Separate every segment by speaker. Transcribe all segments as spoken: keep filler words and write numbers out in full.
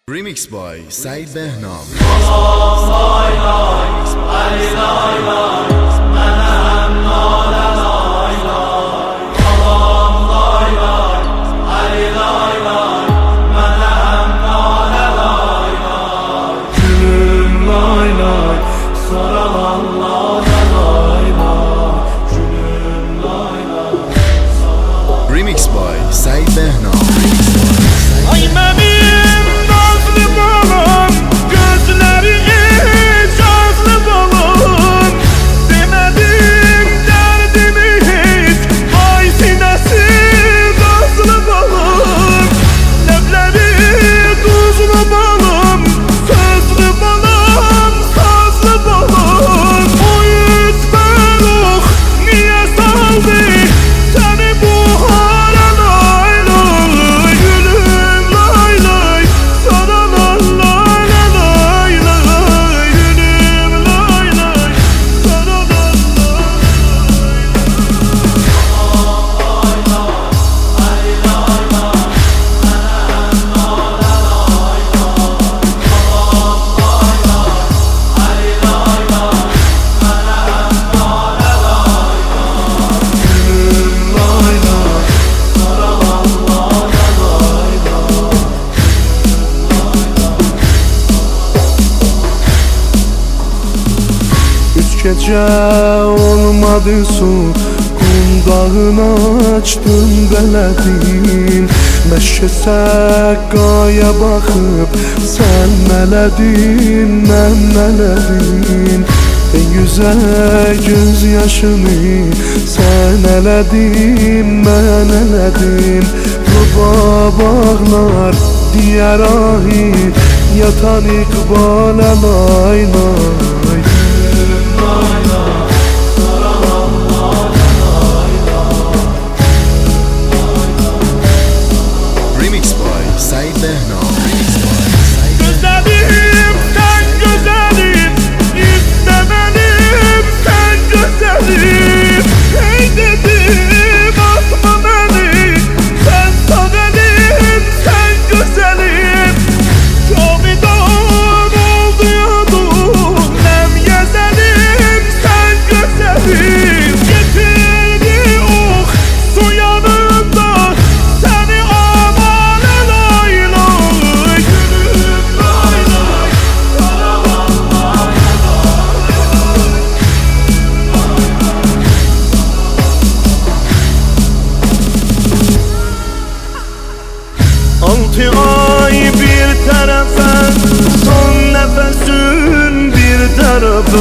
Speaker 1: Remix by Said Behnam. Remix by Said Behnam.
Speaker 2: Ay benim nazlı balım, gözleri hiç azlı balım. Demedim derdimi hiç, ay sinesi nazlı balım. Lebleri tuzlu balım, sözlü balım, sazlı balım. O yüz feruk niye saldı seni bu hale lay lay gülüm lay lay sana lay lay lay lay gülüm lay lay sana lay gece olmadı su kundağını açtım beledin Meşe sekkaya bakıp sen neledin ben neledim En güzel gözyaşını sen eledin ben eledim Ruba bağlar diğer ahir yatan ikbale lay lay
Speaker 1: Remix by Said Behnam.
Speaker 2: Güzelim sen güzelim, istemelim sen güzelim. Hey dedim atma beni, sen sadelim sen güzelim. Çoğudan oldu yadum, nem gezelim sen güzelim. Getirdi ok su yanında seni amale lay lay gülüm lay lay sana lay Altı ay bir tarafa, son nefesin bir tarafa.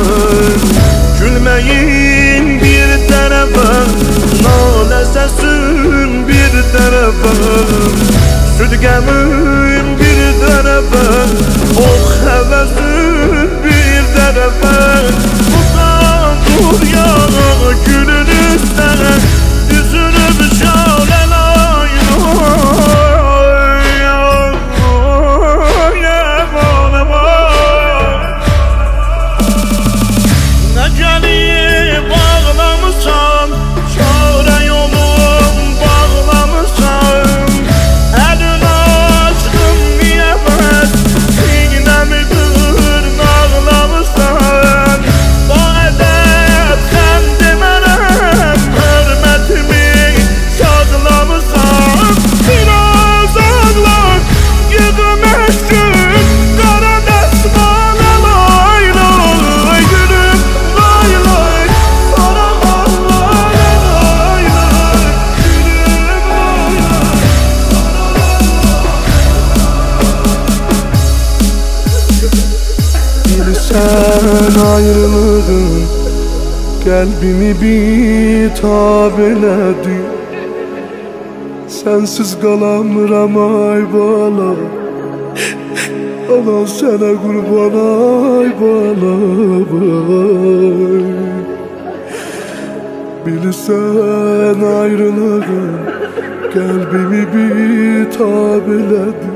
Speaker 2: Gülmeyin bir tarafa, nale sesin bir tarafa. Südgemin bir tarafa, ok hevesin bir tarafa. Uzak dur ya gülün üstüne, yüzünü şöyle lay lay. Neceli bağlamışam, çare yolum bağlamışam. Elin aşkım niyemez, sinemi tırnağlamışam. Bu edep sen demenem, hürmetimi saklamışam. Biraz ağlar, yüzüm eşkün, kara desmane lay lay gülüm lay lay sana lay lay lay gülüm lay lay. Bilsen ayrılığın kalbimi bitap eledi. Sensiz kalamıram ay bala, ana sana kurban ay bala bay. Bilsen ayrılığın kalbimi bitap eledi.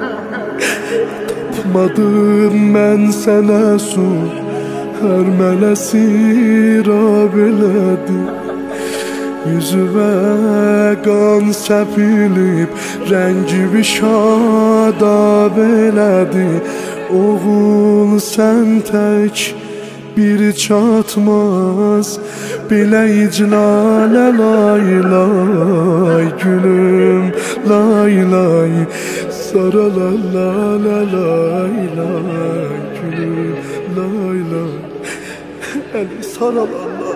Speaker 2: Tapmadım ben sana su, her melesi rab eledi. Yüzüme qan səpilib, rəngi bir şadab elədi. Oğul sən tək bir çatmaz, belə iclalə lay lay gülüm lay lay, sarala la la lay lay gülüm lay lay, eli sarala.